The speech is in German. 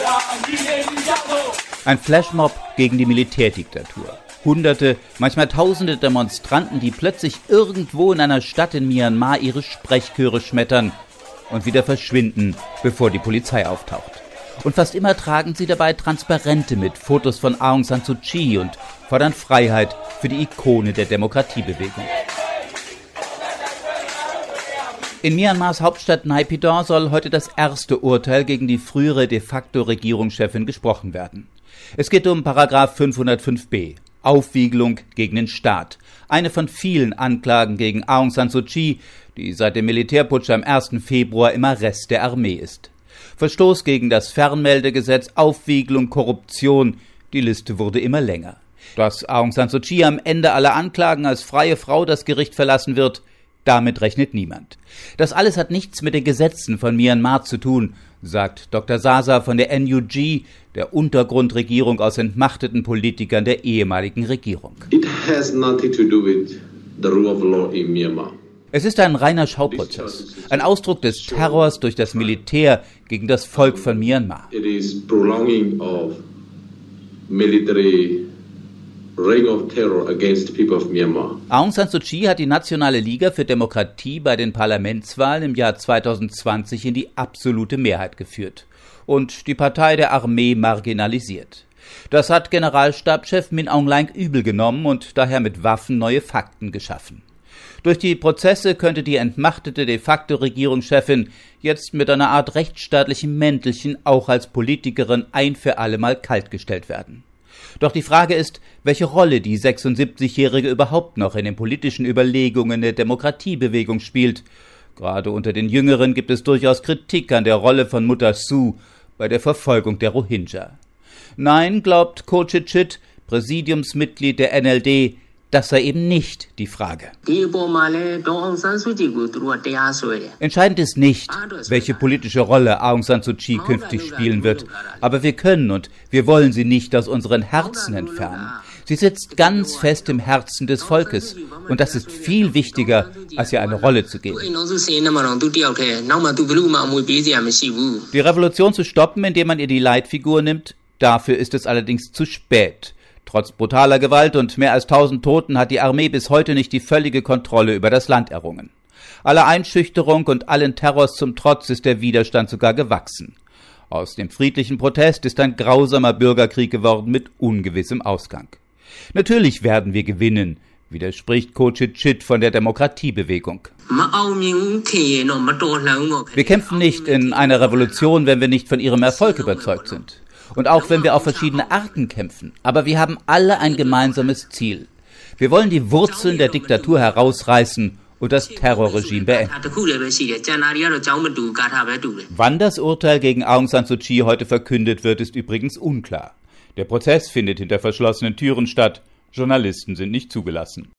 Ein Flashmob gegen die Militärdiktatur. Hunderte, manchmal tausende Demonstranten, die plötzlich irgendwo in einer Stadt in Myanmar ihre Sprechchöre schmettern und wieder verschwinden, bevor die Polizei auftaucht. Und fast immer tragen sie dabei Transparente mit Fotos von Aung San Suu Kyi und fordern Freiheit für die Ikone der Demokratiebewegung. In Myanmars Hauptstadt Naypyidaw soll heute das erste Urteil gegen die frühere de facto Regierungschefin gesprochen werden. Es geht um Paragraph 505b, Aufwiegelung gegen den Staat. Eine von vielen Anklagen gegen Aung San Suu Kyi, die seit dem Militärputsch am 1. Februar im Arrest der Armee ist. Verstoß gegen das Fernmeldegesetz, Aufwiegelung, Korruption, die Liste wurde immer länger. Dass Aung San Suu Kyi am Ende aller Anklagen als freie Frau das Gericht verlassen wird, damit rechnet niemand. Das alles hat nichts mit den Gesetzen von Myanmar zu tun, sagt Dr. Sasa von der NUG, der Untergrundregierung aus entmachteten Politikern der ehemaligen Regierung. It has nothing to do with the rule of law in Myanmar. Es ist ein reiner Schauprozess, ein Ausdruck des Terrors durch das Militär gegen das Volk von Myanmar. It is prolonging of military reign of terror against the people of Myanmar. Aung San Suu Kyi hat die Nationale Liga für Demokratie bei den Parlamentswahlen im Jahr 2020 in die absolute Mehrheit geführt und die Partei der Armee marginalisiert. Das hat Generalstabschef Min Aung Hlaing übel genommen und daher mit Waffen neue Fakten geschaffen. Durch die Prozesse könnte die entmachtete de facto Regierungschefin jetzt mit einer Art rechtsstaatlichem Mäntelchen auch als Politikerin ein für alle Mal kaltgestellt werden. Doch die Frage ist, welche Rolle die 76-Jährige überhaupt noch in den politischen Überlegungen der Demokratiebewegung spielt. Gerade unter den Jüngeren gibt es durchaus Kritik an der Rolle von Mutter Suu bei der Verfolgung der Rohingya. Nein, glaubt Kotchit, Präsidiumsmitglied der NLD, das sei eben nicht die Frage. Entscheidend ist nicht, welche politische Rolle Aung San Suu Kyi künftig spielen wird, aber wir können und wir wollen sie nicht aus unseren Herzen entfernen. Sie sitzt ganz fest im Herzen des Volkes und das ist viel wichtiger, als ihr eine Rolle zu geben. Die Revolution zu stoppen, indem man ihr die Leitfigur nimmt, dafür ist es allerdings zu spät. Trotz brutaler Gewalt und mehr als 1000 Toten hat die Armee bis heute nicht die völlige Kontrolle über das Land errungen. Aller Einschüchterung und allen Terrors zum Trotz ist der Widerstand sogar gewachsen. Aus dem friedlichen Protest ist ein grausamer Bürgerkrieg geworden mit ungewissem Ausgang. Natürlich werden wir gewinnen, widerspricht Kotchit von der Demokratiebewegung. Wir kämpfen nicht in einer Revolution, wenn wir nicht von ihrem Erfolg überzeugt sind. Und auch wenn wir auf verschiedene Arten kämpfen. Aber wir haben alle ein gemeinsames Ziel. Wir wollen die Wurzeln der Diktatur herausreißen und das Terrorregime beenden. Wann das Urteil gegen Aung San Suu Kyi heute verkündet wird, ist übrigens unklar. Der Prozess findet hinter verschlossenen Türen statt. Journalisten sind nicht zugelassen.